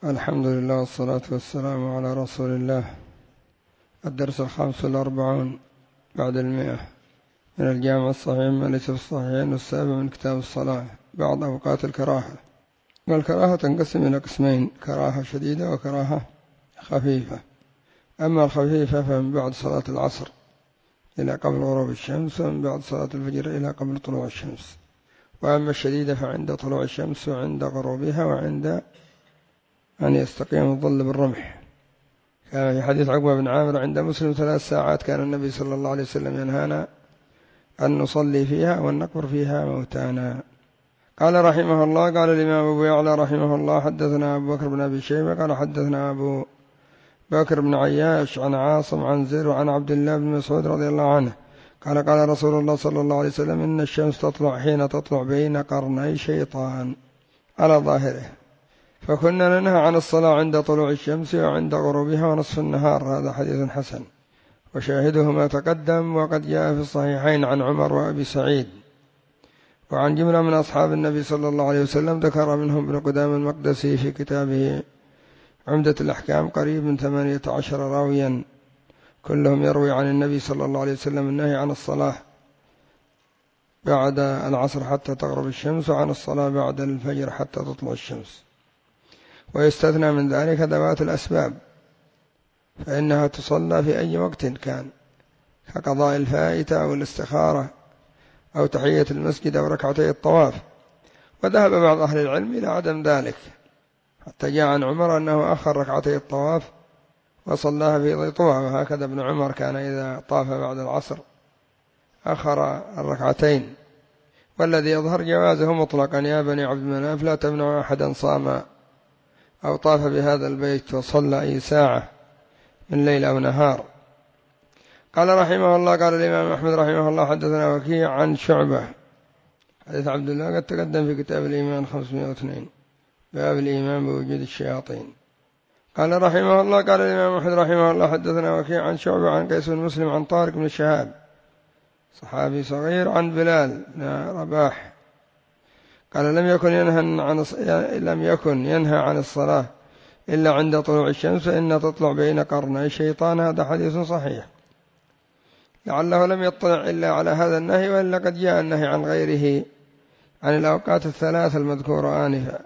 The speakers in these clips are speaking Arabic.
الحمد لله والصلاة والسلام على رسول الله. الدرس 45 بعد 100 من الجامع الصحيح ما ليس في الصحيحين والسابع من كتاب الصلاة. بعض أوقات الكراهة، والكراهة تنقسم إلى قسمين: كراهة شديدة وكراهة خفيفة. أما الخفيفة فمن بعد صلاة العصر إلى قبل غروب الشمس، ومن بعد صلاة الفجر إلى قبل طلوع الشمس. وأما الشديدة فعند طلوع الشمس وعند غروبها وعند أن يستقيم الظل بالرمح. كان في حديث عقبة بن عامر عند مسلم 3 ساعات كان النبي صلى الله عليه وسلم ينهانا أن نصلي فيها وأن نقبر فيها موتانا. قال رحمه الله: قال الإمام أبو يعلى رحمه الله: حدثنا أبو بكر بن أبي شيبة قال حدثنا أبو بكر بن عياش عن عاصم عن زر وعن عبد الله بن مسعود رضي الله عنه قال: قال رسول الله صلى الله عليه وسلم: إن الشمس تطلع حين تطلع بين قرني شيطان على ظاهره، فكنا ننهى عن الصلاة عند طلوع الشمس وعند غروبها ونصف النهار. هذا حديث حسن، وشاهده ما تقدم، وقد جاء في الصحيحين عن عمر وأبي سعيد وعن جملة من أصحاب النبي صلى الله عليه وسلم، ذكر منهم ابن قدامة المقدسي في كتابه عمدة الأحكام قريب من 18 راويا كلهم يروي عن النبي صلى الله عليه وسلم النهي عن الصلاة بعد العصر حتى تغرب الشمس، وعن الصلاة بعد الفجر حتى تطلع الشمس. ويستثنى من ذلك ذوات الأسباب، فإنها تصلى في أي وقت كان، كقضاء الفائتة أو الاستخارة أو تحية المسجد أو ركعتي الطواف. وذهب بعض أهل العلم إلى عدم ذلك، حتى جاء عن عمر أنه أخر ركعتي الطواف وصلاها في ذي طوى، وهكذا ابن عمر كان إذا طاف بعد العصر أخر الركعتين. والذي يظهر جوازه مطلقا: يا بني عبد مناف لا تمنعوا أحدا صام أو طاف بهذا البيت وصلى أي ساعة من ليل أو نهار. قال رحمه الله: قال الإمام أحمد رحمه الله: حدثنا وكيع عن شعبة. حديث عبد الله قد تقدم في كتاب الإيمان 502 باب الإيمان بوجود الشياطين. قال رحمه الله: قال الإمام أحمد رحمه الله: حدثنا وكيع عن شعبة عن قيس بن مسلم عن طارق بن شهاب صحابي صغير عن بلال بن رباح قال: لم يكن ينهى عن الصلاة إلا عند طلوع الشمس، فإنها تطلع بين قرني الشيطان. هذا حديث صحيح، لعله لم يطلع إلا على هذا النهي، وإلا قد جاء النهي عن غيره عن الأوقات الثلاث المذكورة آنفا.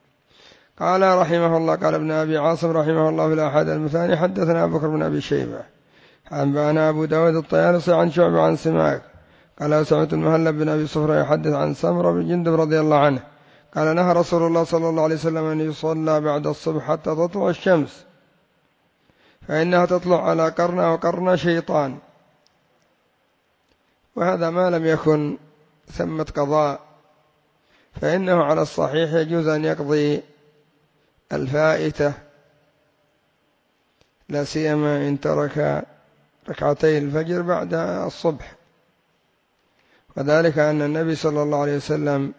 قال رحمه الله: قال ابن أبي عاصم رحمه الله في الأحد المثاني: حدثنا أبو بكر بن أبي شيبة أنبأنا أبو داود الطيالسي عن شعبة عن سماك قال: سمعت المهلب بن أبي صفرة يحدث عن سمرة بن جندب رضي الله عنه قال: نهى رسول الله صلى الله عليه وسلم أن يصلى بعد الصبح حتى تطلع الشمس، فإنها تطلع على قرن وقرن شيطان. وهذا ما لم يكن ثمة قضاء، فإنه على الصحيح يجوز أن يقضي الفائتة، لا سيما إن ترك ركعتي الفجر بعد الصبح، وذلك أن النبي صلى الله عليه وسلم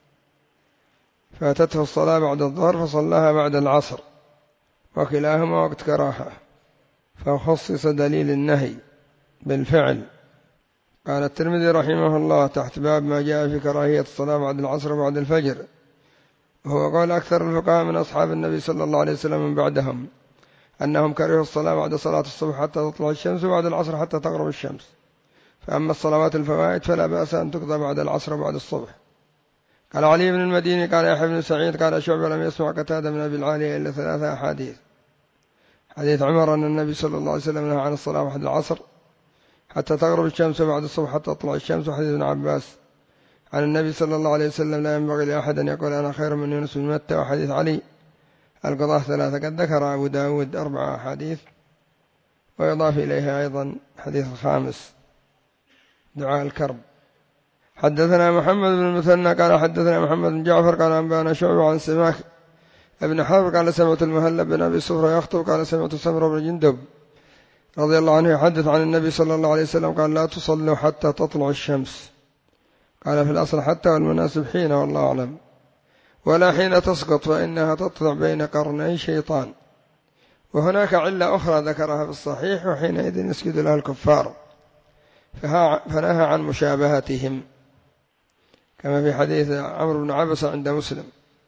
فاتته الصلاة بعد الظهر فصلاها بعد العصر، وكلاهما وقت كراهة، فخصص دليل النهي بالفعل. قال الترمذي رحمه الله تحت باب ما جاء في كراهية الصلاة بعد العصر وبعد الفجر، وهو قول أكثر الفقهاء من أصحاب النبي صلى الله عليه وسلم من بعدهم أنهم كرهوا الصلاة بعد صلاة الصبح حتى تطلع الشمس، وبعد العصر حتى تغرب الشمس. فأما الصلوات الفوائد فلا بأس أن تقضى بعد العصر وبعد الصبح. قال علي بن المديني قال يحيى بن سعيد قال شعبة: لم يسمع قتادة من أبي العالية إلا 3 أحاديث: حديث عمر أن النبي صلى الله عليه وسلم نهى عن الصلاة بعد العصر حتى تغرب الشمس وبعد الصبح حتى تطلع الشمس، وحديث ابن عباس عن النبي صلى الله عليه وسلم: لا ينبغي لأحد أن يقول أنا خير من يونس بن متى. وحديث علي القضاء 3. قد ذكر أبو داود 4 أحاديث، ويضاف إليها أيضا حديث الخامس دعاء الكرب. حدثنا محمد بن المثنى قال حدثنا محمد بن جعفر قال أنبأنا شعبة عن سماك ابن حرب قال: سمعت المهلب بن أبي صفرة يخطب قال: سمعت سمرة بن جندب رضي الله عنه يحدث عن النبي صلى الله عليه وسلم قال: لا تصلوا حتى تطلع الشمس. قال: في الأصل حتى، والمناسب حين، والله أعلم. ولا حين تسقط، فإنها تطلع بين قرني شيطان. وهناك علة أخرى ذكرها في الصحيح: وحينئذ يسجد لها الكفار، فنهى عن مشابهتهم، كما في حديث عمرو بن عبسة عند مسلم.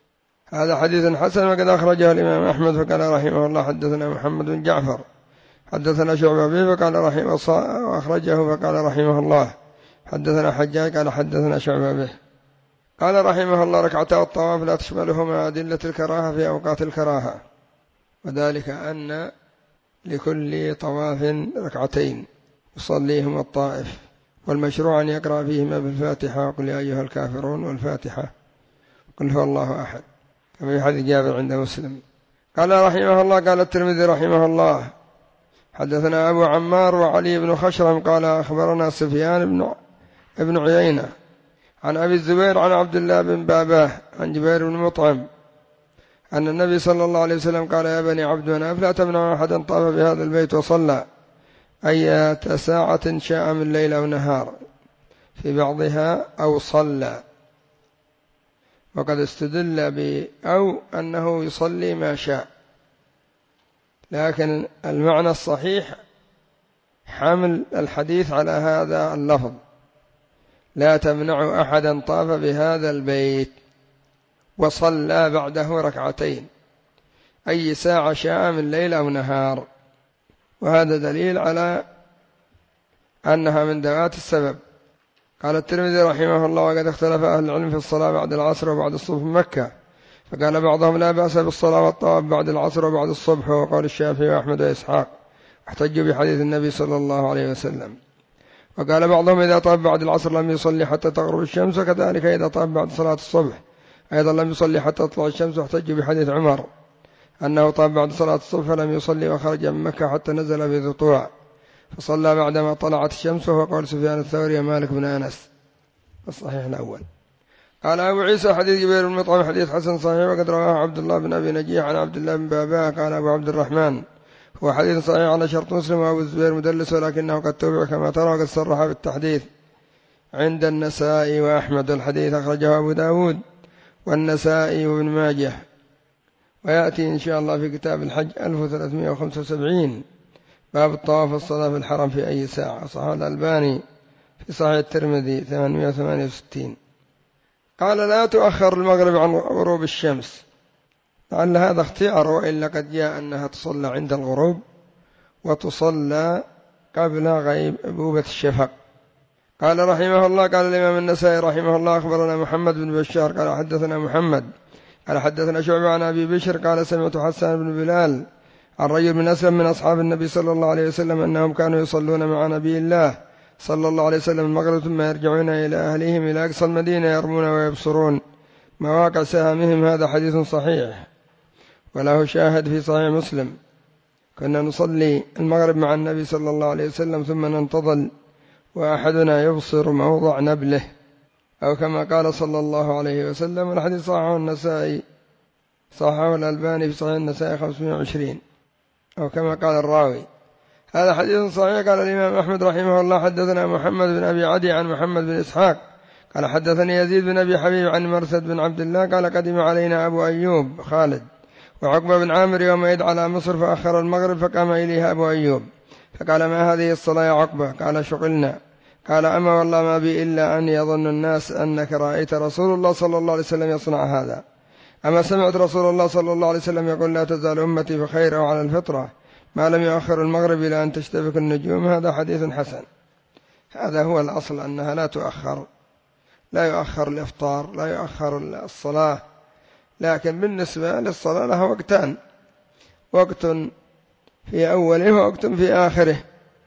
هذا حديث حسن وقد أخرجه الإمام أحمد فقال رحمه الله حدثنا محمد بن جعفر حدثنا شعبة به فقال رحمه الله وأخرجه فقال رحمه الله حدثنا حجاج قال حدثنا شعبة به قال رحمه الله ركعتا الطواف لا تشملهما أدلة الكراهة في أوقات الكراهة، وذلك أن لكل طواف ركعتين يصليهما الطائف، والمشروع أن يقرأ فيهما بالفاتحة وقل يا أيها الكافرون والفاتحة قل هو الله أحد كما في حديث جابر عند مسلم. قال رحمه الله قال الترمذي رحمه الله حدثنا أبو عمار وعلي بن خشرم قال أخبرنا سفيان بن عيينة عن أبي الزبير عن عبد الله بن باباه عن جبير بن مطعم أن النبي صلى الله عليه وسلم قال يا بني عبد مناف لا تمنعوا أحدا طاف بهذا البيت وصلى أية ساعة شاء من ليل أو نهار في بعضها أو صلى، وقد استدل أو أنه يصلي ما شاء، لكن المعنى الصحيح حمل الحديث على هذا اللفظ لا تمنع أحدا طاف بهذا البيت وصلى بعده ركعتين أي ساعة شاء من ليل أو نهار، وهذا دليل على أنها من ذوات السبب. قال الترمذي رحمه الله وقد اختلف أهل العلم في الصلاة بعد العصر وبعد الصبح في مكة، فقال بعضهم لا بأس بالصلاة والطواف بعد العصر وبعد الصبح، وقال الشافعي وأحمد وإسحاق احتجوا بحديث النبي صلى الله عليه وسلم. وقال بعضهم إذا طاف بعد العصر لم يصلي حتى تغرب الشمس، وكذلك إذا طاف بعد صلاة الصبح أيضا لم يصلي حتى تطلع الشمس، واحتجوا بحديث عمر أنه طاف بعد صلاة الصبح فلم يصلي وخرج من مكة حتى نزل بذي طوى فصلى بعدما طلعت الشمس، وهو قول سفيان الثوري ومالك بن أنس الصحيح الأول. قال أبو عيسى حديث جبير بن مطعم حديث حسن صحيح وقد رواه عبد الله بن أبي نجيح عن عبد الله بن باباه قال أبو عبد الرحمن هو حديث صحيح على شرط مسلم، وأبو الزبير مدلس ولكنه قد توبع كما ترى، وقد صرح بالتحديث عند النسائي وأحمد. الحديث أخرجه أبو داود والنسائي وابن ماجه، ويأتي إن شاء الله في كتاب الحج 1375 باب الطواف والصلاة في الحرم في أي ساعة، صحيح الألباني في صحيح الترمذي 868. قال لا تؤخر المغرب عن غروب الشمس، لعل هذا اختيار، وإلا قد جاء أنها تصلى عند الغروب وتصلى قبل غيبوبة الشفق. قال رحمه الله قال الإمام النسائي رحمه الله أخبرنا محمد بن بشار قال حدثنا محمد قال حدثنا شعبة عن أبي بشر قال سمعت حسان بن بلال عن رجل من أسلم من أصحاب النبي صلى الله عليه وسلم أنهم كانوا يصلون مع نبي الله صلى الله عليه وسلم المغرب ثم يرجعون إلى أهلهم إلى أقصى المدينة يرمون ويبصرون مواقع سهامهم. هذا حديث صحيح وله شاهد في صحيح مسلم. كنا نصلي المغرب مع النبي صلى الله عليه وسلم ثم ننتظل وأحدنا يبصر موضع نبله، أو كما قال صلى الله عليه وسلم. الحديث صححه النسائي صححه الألباني في صحيح النسائي 520 أو كما قال الراوي. هذا حديث صحيح. قال الإمام أحمد رحمه الله حدثنا محمد بن أبي عدي عن محمد بن إسحاق قال حدثني يزيد بن أبي حبيب عن مرثد بن عبد الله قال قدم علينا أبو أيوب خالد وعقبة بن عامر يومئذ على مصر فأخر المغرب فقام إليها أبو أيوب فقال ما هذه الصلاة يا عقبة؟ قال شغلنا. قال أما والله ما بي إلا أن يظن الناس أنك رأيت رسول الله صلى الله عليه وسلم يصنع هذا. أما سمعت رسول الله صلى الله عليه وسلم يقول لا تزال أمتي بخير أو على الفطرة ما لم يؤخر المغرب إلى أن تشتبك النجوم. هذا حديث حسن. هذا هو الأصل أنها لا تؤخر، لا يؤخر الإفطار، لا يؤخر الصلاة، لكن بالنسبة للصلاة لها وقتان، وقت في أوله ووقت في آخره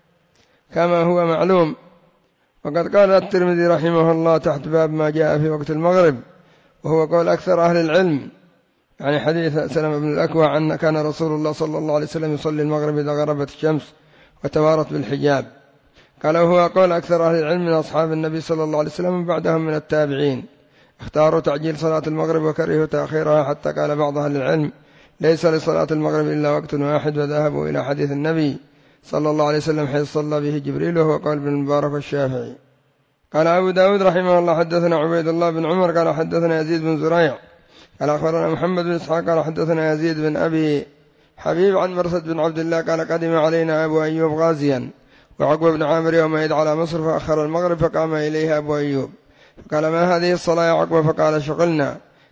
كما هو معلوم. وقد قال الترمذي رحمه الله تحت باب ما جاء في وقت المغرب وهو قول أكثر أهل العلم، يعني حديث سلمة بن الأكوع أن كان رسول الله صلى الله عليه وسلم يصلي المغرب إذا غربت الشمس وتوارت بالحجاب. قال وهو قول أكثر أهل العلم من أصحاب النبي صلى الله عليه وسلم وبعدهم من التابعين اختاروا تعجيل صلاة المغرب وكرهوا تأخيرها، حتى قال بعض أهل العلم ليس لصلاة المغرب إلا وقت واحد، وذهبوا إلى حديث النبي صلى الله عليه وسلم حيث صلى به جبريل وهو قول ابن المبارك والشافعي. قال أبو داود رحمه الله حدثنا عبيد الله بن عمر قال حدثنا يزيد بن زريع قال أخبرنا محمد بن إسحاق قال حدثنا يزيد بن أبي حبيب عن مرثد بن عبد الله قال قدم علينا أبو أيوب غازيا وعقبة بن عامر يومئذ على مصر فأخر المغرب فقام إليها أبو أيوب فقال ما هذه الصلاة يا عقبة؟ فقال شغلنا.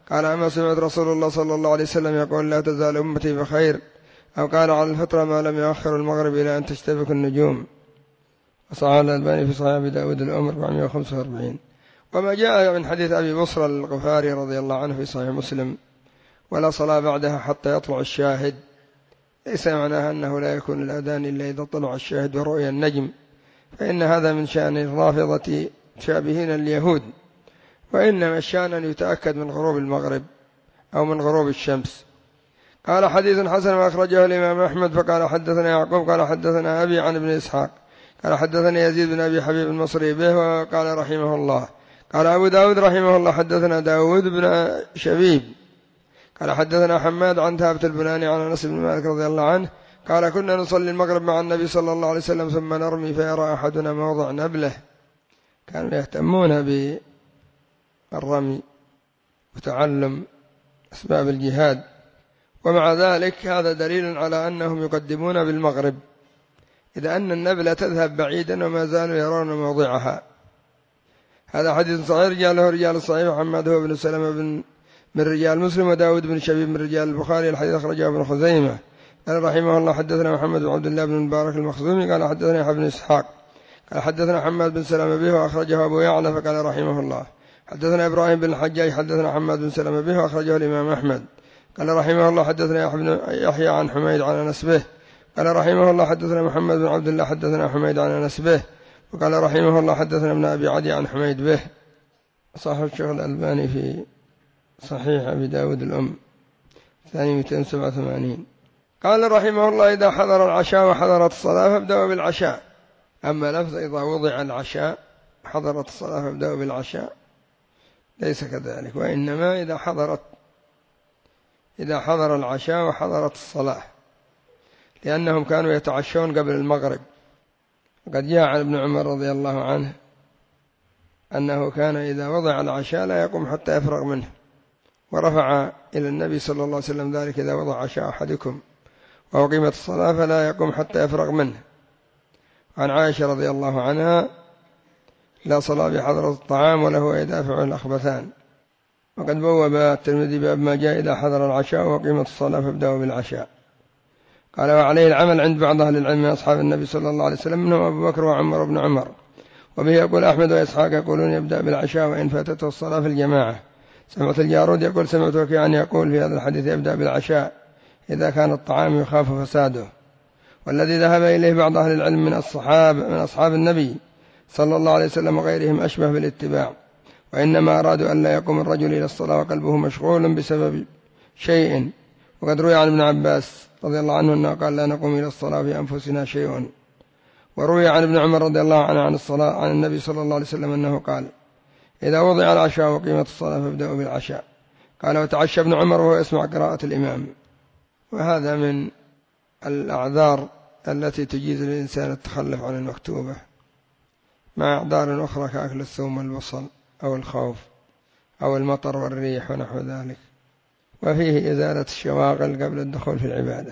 قال أما سمعت رسول الله صلى الله عليه وسلم يقول لا تزال أمتي بخير، أو قال على الفطرة ما لم يؤخر المغرب إلى أن تشتبك النجوم. وصححه الألباني في صحيح أبي داود الأم 445. وما جاء من حديث أبي بصرى الغفاري رضي الله عنه في صحيح مسلم ولا صلاة بعدها حتى يطلع الشاهد، ليس معناها أنه لا يكون الأذان إلا إذا طلع الشاهد ورؤي النجم، فإن هذا من شأن الرافضة شابهين اليهود، وإنما الشأن أن يتأكد من غروب المغرب أو من غروب الشمس. قال حديث حسن وأخرجه الإمام أحمد. فقال حدثنا يعقوب قال حدثنا أبي عن ابن إسحاق قال حدثني يزيد بن أبي حبيب المصري به وقال رحمه الله. قال أبو داود رحمه الله حدثنا داود بن شبيب قال حدثنا حماد عن ثابت البناني عن أنس بن مالك رضي الله عنه قال كنا نصلي المغرب مع النبي صلى الله عليه وسلم ثم نرمي فيرى أحدنا موضع نبله. كانوا يهتمون بالرمي وتعلم أسباب الجهاد، ومع ذلك هذا دليل على أنهم يقدمون بالمغرب، إذا أن النبلة تذهب بعيدا وما زالوا يرون موضعها. هذا حديث صحيح رجاله رجال الصحيح. محمد هو بن سلمة من رجال مسلم، وداود بن شبيب من رجال البخاري. الحديث أخرجه ابن خزيمة. قال رحمه الله حدثنا محمد بن عبد الله بن المبارك المخزومي قال حدثنا يحيى بن إسحاق قال حدثنا حماد بن سلمة به وأخرجه أبو يعلى. فقال رحمه الله حدثنا إبراهيم بن الحجاج حدثنا حماد بن سلمة به وأخرجه الإمام أحمد. قال رحمه الله حدثنا يحيى عن حميد عن أنس به. قال رحمه الله حدثنا محمد بن عبد الله حدثنا حميد عن أنس به. وقال رحمه الله حدثنا ابن أبي عدي عن حميد به. صاحب الشيخ الألباني في صحيح أبي داود الأم 287. قال رحمه الله إذا حضر العشاء وحضرت الصلاة فابدأوا بالعشاء. أما لفظ إذا وضع العشاء حضرت الصلاة فابدأوا بالعشاء ليس كذلك، وإنما إذا حضر العشاء وحضرت الصلاة، لأنهم كانوا يتعشون قبل المغرب. وقد جاء عن ابن عمر رضي الله عنه أنه كان إذا وضع العشاء لا يقوم حتى يفرغ منه، ورفع إلى النبي صلى الله عليه وسلم ذلك إذا وضع عشاء أحدكم وأقيمت الصلاة فلا يقوم حتى يفرغ منه. عن عائشة رضي الله عنها لا صلاة بحضرة الطعام وله يدافع الأخبثان. وقد بوب الترمذي باب ما جاء إذا حضر العشاء وقيمت الصلاة فابدأوا بالعشاء. قال وعليه العمل عند بعض أهل العلم من أصحاب النبي صلى الله عليه وسلم منهم أبو بكر وعمر بن عمر. وبه يقول أحمد وإسحاق يقولون يبدأ بالعشاء وإن فاتته الصلاة في الجماعة. سمعت الجارود يقول سمعت وكيعا يقول في هذا الحديث يبدأ بالعشاء إذا كان الطعام يخاف فساده. والذي ذهب إليه بعض أهل العلم من أصحاب النبي صلى الله عليه وسلم وغيرهم أشبه بالاتباع، وإنما أرادوا أن لا يقوم الرجل إلى الصلاة وقلبه مشغول بسبب شيء. وقد روي عن ابن عباس رضي الله عنه أنه قال لا نقوم إلى الصلاة في أنفسنا شيء. وروي عن ابن عمر رضي الله عنه عن الصلاة عن النبي صلى الله عليه وسلم أنه قال إذا وضع العشاء وقيمت الصلاة فابدأوا بالعشاء. قال وتعشى ابن عمر وهو يسمع قراءة الإمام. وهذا من الأعذار التي تجيز للإنسان التخلف عن المكتوبة، مع أعذار أخرى كأكل الثوم والبصل أو الخوف أو المطر والريح ونحو ذلك. وفيه إزالة الشواغل قبل الدخول في العبادة،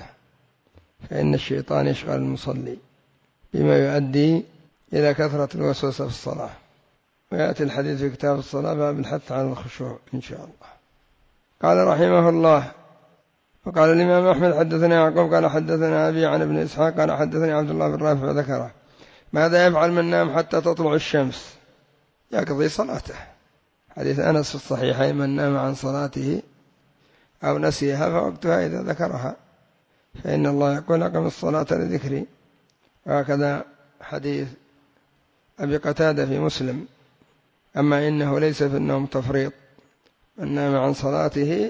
فإن الشيطان يشغل المصلي بما يؤدي إلى كثرة الوسوسة في الصلاة. ويأتي الحديث في كتاب الصلاة باب الحث على الخشوع إن شاء الله. قال رحمه الله وقال الإمام أحمد حدثنا يعقوب قال حدثنا أبي عن ابن إسحاق قال حدثني عبد الله بن رافع ذكره ماذا يفعل من نام حتى تطلع الشمس؟ يقضي صلاته. حديث أنس في الصحيحين من نام عن صلاته أو نسيها فوقتها إذا ذكرها، فإن الله يقول أقم الصلاة لذكري. وهكذا حديث أبي قتادة في مسلم أما إنه ليس في النوم تفريط، من نام عن صلاته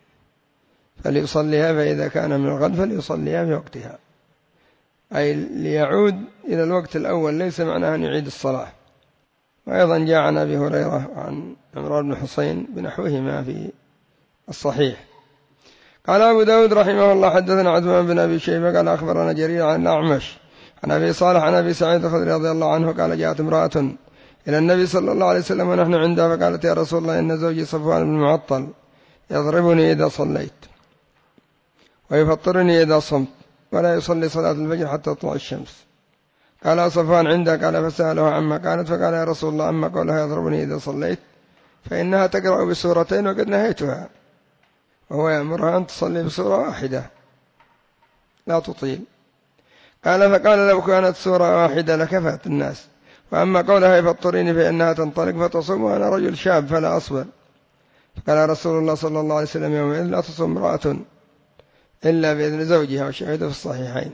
فليصليها فإذا كان من الغد فليصليها في وقتها، أي ليعود إلى الوقت الأول، ليس معناه أن يعيد الصلاة. وأيضا جاء عن أبي هريرة وعن عمران بن حسين بنحوهما في الصحيح. قال أبو داود رحمه الله حدثنا عثمان بن أبي شيبة قال أخبرنا جرير عن الأعمش عن أبي صالح عن أبي سعيد الخدري رضي الله عنه قال جاءت امرأة إلى النبي صلى الله عليه وسلم ونحن عنده فقالت يا رسول الله إن زوجي صفوان بن المعطل يضربني إذا صليت ويفطرني إذا صمت ولا يصلي صلاة الفجر حتى تطلع الشمس. قال صفوان عندك؟ قال فسأله عما قالت فقال يا رسول الله أما قولها يضربني إذا صليت فإنها تقرأ بسورتين وقد نهيتها، وهو يأمرها أن تصلي بسورة واحدة لا تطيل. قال فقال لو كانت سورة واحدة لكفت الناس، وأما قولها فاضطريني فإنها تنطلق فتصوم وأنا رجل شاب فلا أصبر. فقال رسول الله صلى الله عليه وسلم يومئذ لا تصوم امرأة إلا بإذن زوجها، وشهد في الصحيحين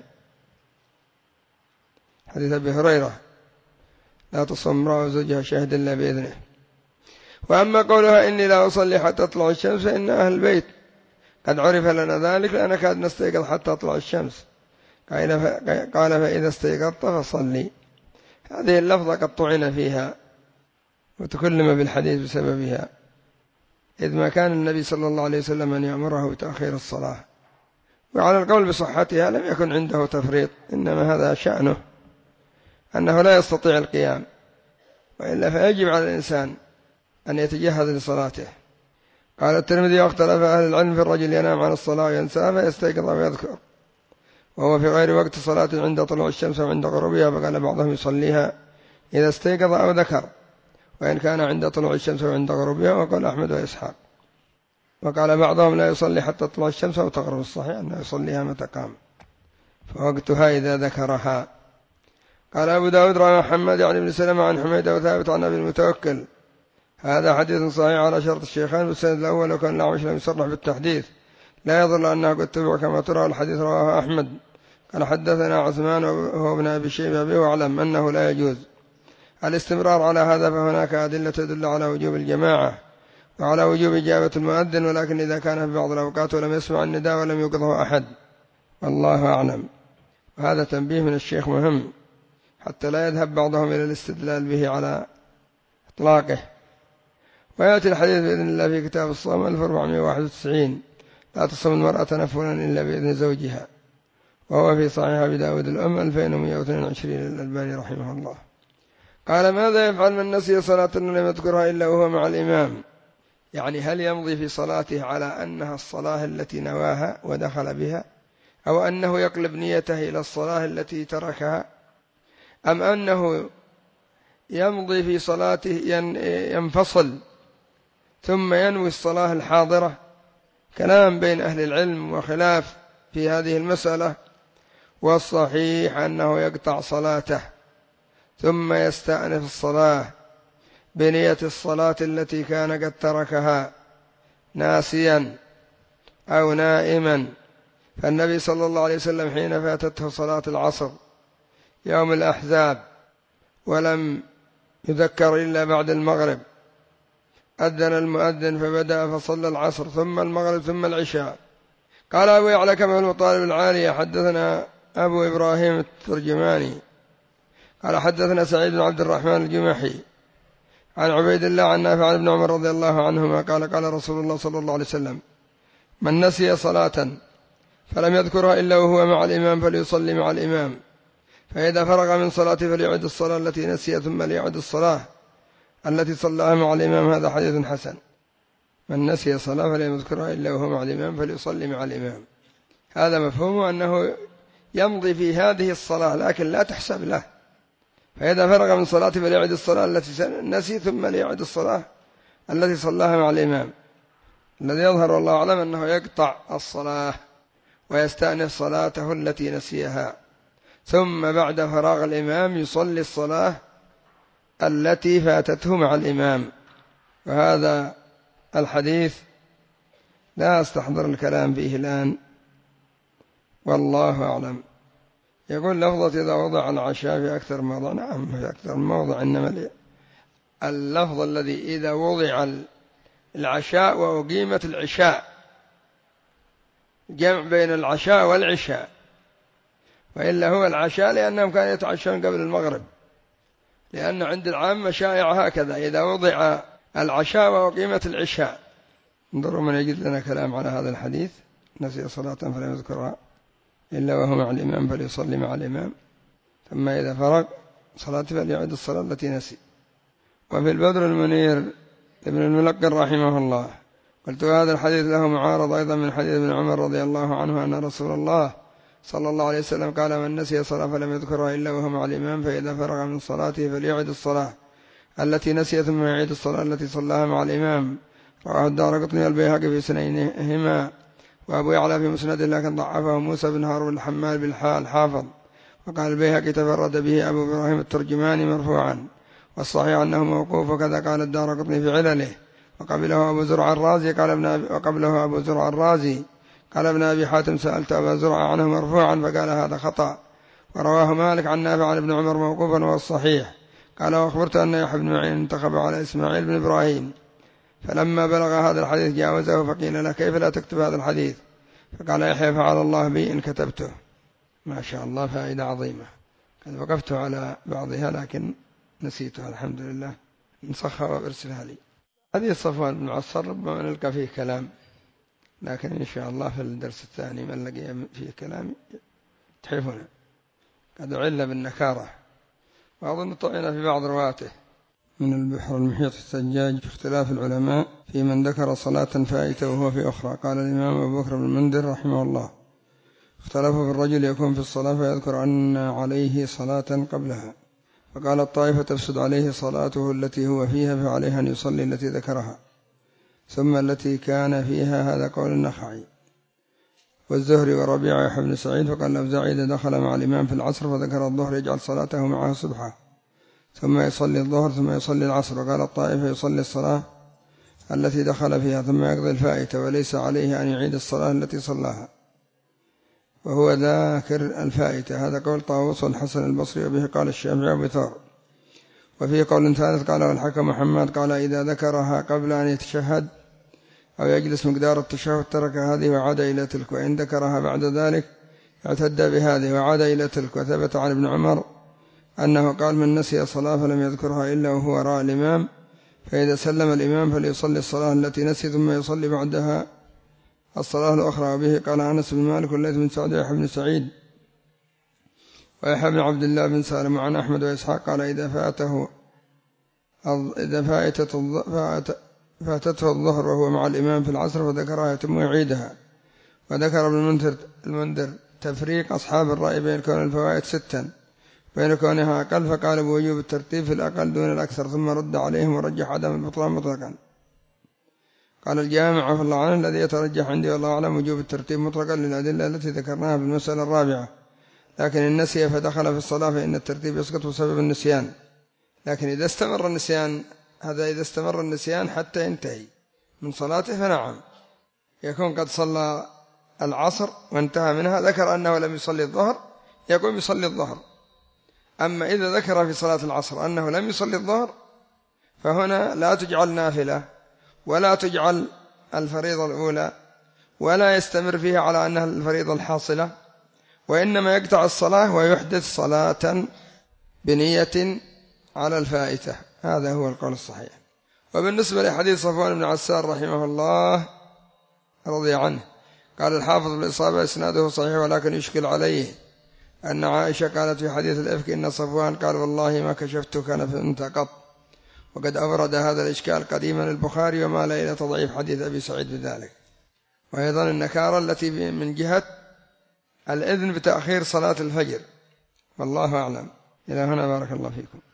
حديث أبي هريرة لا تصوم امرأة زوجها شهد إلا بإذنه. وأما قولها إني لا أصلي حتى تطلع الشمس فإن أهل البيت قد عرف لنا ذلك لا نكاد نستيقظ حتى تطلع الشمس. قال فإذا استيقظت فصلي. هذه اللفظة قد طعن فيها وتكلم بالحديث بسببها، إذ ما كان النبي صلى الله عليه وسلم أن يأمره بتأخير الصلاة، وعلى القول بصحتها لم يكن عنده تفريط، إنما هذا شأنه أنه لا يستطيع القيام، وإلا فيجب على الإنسان أن يتجهز لصلاته. قال الترمذي واختلف أهل العلم في الرجل ينام عن الصلاة وينسى فيستيقظ ويذكر وهو في غير وقت صلاة عند طلوع الشمس وعند غروبها، فقال بعضهم يصليها إذا استيقظ أو ذكر، وإن كان عند طلوع الشمس وعند غروبها، وقال أحمد وإسحاق. وقال بعضهم لا يصلي حتى تطلع الشمس أو تغرب، الصحيح أنه يصليها متى قام، فوقتها إذا ذكرها. قال أبو داود رواه محمد يعني بن سلمة عن حميد وثابت عن أبي المتوكل هذا حديث صحيح على شرط الشيخين بالسند الأول، وكان الأعمش لم يصرح بالتحديث لا يظل أنها قد تبع كما ترى. الحديث رواه أحمد قال حدثنا عثمان وهو ابن أبي شيبة به، واعلم أنه لا يجوز الاستمرار على هذا، فهناك أدلة تدل على وجوب الجماعة وعلى وجوب إجابة المؤذن، ولكن إذا كان في بعض الأوقات ولم يسمع النداء ولم يوقظه أحد، والله أعلم. وهذا تنبيه من الشيخ مهم حتى لا يذهب بعضهم إلى الاستدلال به على إطلاقه. ويأتي الحديث بإذن الله في كتاب الصوم 1491 لا تصوم المرأة نفلا إلا بإذن زوجها، وهو في صحيح أبي داود الأم 2122 للألباني رحمه الله. قال ماذا يفعل من نسي صلاة لم يذكرها إلا وهو مع الإمام؟ يعني هل يمضي في صلاته على أنها الصلاة التي نواها ودخل بها، أو أنه يقلب نيته إلى الصلاة التي تركها، أم أنه يمضي في صلاته ينفصل ثم ينوي الصلاة الحاضرة؟ كلام بين أهل العلم وخلاف في هذه المسألة، والصحيح أنه يقطع صلاته ثم يستأنف الصلاة بنية الصلاة التي كان قد تركها ناسيا أو نائما. فالنبي صلى الله عليه وسلم حين فاتته صلاة العصر يوم الأحزاب ولم يذكر إلا بعد المغرب، أذن المؤذن فبدأ فصلى العصر ثم المغرب ثم العشاء. قال أبو يعلى كما هو طالب العالية حدثنا أبو إبراهيم الترجماني قال حدثنا سعيد بن عبد الرحمن الجمحي عن عبيد الله عن نافع عن ابن عمر رضي الله عنهما قال قال رسول الله صلى الله عليه وسلم من نسي صلاة فلم يذكرها إلا وهو مع الإمام فليصلي مع الإمام، فإذا فرغ من صلاته فليعد الصلاة التي نسي ثم ليعد الصلاة التي صلاها مع الإمام. هذا حديث حسن. من نسي صلاة فلم يذكرها إلا وهو مع الإمام فليصلي مع الإمام، هذا مفهومه أنه يمضي في هذه الصلاة لكن لا تحسب له، فإذا فرغ من صلاته فليعد الصلاة التي نسي ثم ليعد الصلاة التي صلاها مع الإمام. الذي يظهر والله أعلم أنه يقطع الصلاة ويستأنف صلاته التي نسيها، ثم بعد فراغ الإمام يصلي الصلاة التي فاتته مع الإمام. وهذا الحديث لا أستحضر الكلام فيه الآن، والله أعلم. يقول لفظة إذا وضع العشاء في أكثر من موضع، نعم في أكثر من موضع، إنما اللفظ الذي إذا وضع العشاء وأقيمت العشاء، جمع بين العشاء والعشاء، وإلا هو العشاء لأنهم كانوا يتعشون قبل المغرب، لأن عند العامة شائع هكذا إذا وضع العشاء وأقيمت العشاء. انظروا من يجد لنا كلام على هذا الحديث نسي صلاة فلم يذكرها إلا وهو مع الإمام فليصلي مع الإمام، ثم إذا فرغ صلاته فليعد الصلاة التي نسي. وفي البدر المنير ابن الملقن رحمه الله قلت هذا الحديث له معارض أيضا من حديث ابن عمر رضي الله عنه أن رسول الله صلى الله عليه وسلم قال من نسي صلاة فلم يذكرها إلا وهو مع الإمام فإذا فرغ من صلاته فليعد الصلاة التي نسي ثم يعيد الصلاة التي صلاها مع الإمام. رواه الدارقطني والبيهقي في سننهما، وأبو يعلى في مسنده، لكن ضعفه موسى بن هارون الحمال بالحافظ. وقال البيهقي تفرد به أبو إبراهيم الترجماني مرفوعا، والصحيح أنه موقوف، وكذا قال الدارقطني في علله. وقبله أبو زرع الرازي قال ابن أبي حاتم سألت أبا زرع عنه مرفوعا فقال هذا خطأ. ورواه مالك عن نافع عن ابن عمر موقوفا وهو الصحيح. قال وأخبرت أن يحيى بن معين انتخب على إسماعيل بن إبراهيم، فلما بلغ هذا الحديث جاوزه، فقيل له كيف لا تكتب هذا الحديث؟ فقال يحيى فعل الله بي إن كتبته. ما شاء الله، فائدة عظيمة. قد وقفت على بعضها لكن نسيتها الحمد لله، نسخها وارسلها لي. حديث صفوان بن عصر ربما نلقى فيه كلام، لكن إن شاء الله في الدرس الثاني من لقي فيه كلام تحفنا. قد عل بالنكارة، وأظن طعن في بعض رواته. من البحر المحيط الثجاج في اختلاف العلماء في من ذكر صلاة فائتة وهو في أخرى. قال الإمام أبو بكر بن المنذر رحمه الله اختلفوا في الرجل يكون في الصلاة فيذكر أن عليه صلاة قبلها، فقال الطائفة تفسد عليه صلاته التي هو فيها، فعليه أن يصلي التي ذكرها ثم التي كان فيها. هذا قول النخعي والزهري وربيعة يحيى بن سعيد. فقال الأوزاعي إذا دخل مع الإمام في العصر فذكر الظهر يجعل صلاته معه صبحة، ثم يصلي الظهر ثم يصلي العصر. وقال الطائفة يصلي الصلاة التي دخل فيها ثم يقضي الفائتة، وليس عليه أن يعيد الصلاة التي صلاها وهو ذاكر الفائتة. هذا قول طاووس والحسن البصري، وبه قال الشافعي وبثار. وفيه قول ثالث قاله الحكم محمد، قال إذا ذكرها قبل أن يتشهد أو يجلس مقدار التشهد ترك هذه وعاد إلى تلك، وإن ذكرها بعد ذلك اعتد بهذه وعاد إلى تلك. وثبت عن ابن عمر أنه قال من نسي صلاة فلم يذكرها إلا وهو وراء الإمام، فإذا سلم الإمام فليصلي الصلاة التي نسي ثم يصلي بعدها الصلاة الأخرى. وبه قال أنس بن مالك والليث بن سعد ويحيى بن سعيد ويحيى بن عبد الله بن سالم وعن أحمد وإسحاق قال إذا فاتته الظهر وهو مع الإمام في العصر فذكرها يتم يعيدها. وذكر ابن المنذر تفريق أصحاب الرأي بين كون الفوائد 6 بين كونها أقل، فقال بوجوب الترتيب في الأقل دون الأكثر، ثم رد عليهم ورجح عدم البطلان مطلقا. قال الجامع عفى الله عنه الذي يترجح عندي والله أعلم وجوب الترتيب مطلقا للأدلة التي ذكرناها في المسألة الرابعة، لكن إن نسي فدخل في الصلاة فإن الترتيب يسقط بسبب النسيان. لكن إذا استمر النسيان، هذا إذا استمر النسيان حتى ينتهي من صلاته فنعم، يكون قد صلى العصر وانتهى منها، ذكر أنه لم يصلي الظهر يقوم يصلي الظهر. أما إذا ذكر في صلاة العصر أنه لم يصلي الظهر فهنا لا تجعل نافلة ولا تجعل الفريضة الأولى، ولا يستمر فيها على أنها الفريضة الحاصلة، وإنما يقطع الصلاة ويحدث صلاة بنية على الفائتة. هذا هو القول الصحيح. وبالنسبة لحديث صفوان بن عسار رحمه الله رضي عنه قال الحافظ بالإصابة إسناده صحيح، ولكن يشكل عليه أن عائشة قالت في حديث الإفك إن صفوان قال والله ما كشفتك نفنت قط. وقد أورد هذا الإشكال قديما البخاري ومال إلى تضعيف حديث أبي سعيد بذلك. وأيضا النكارة التي من جهة الإذن بتأخير صلاة الفجر، والله أعلم. إلى هنا بارك الله فيكم.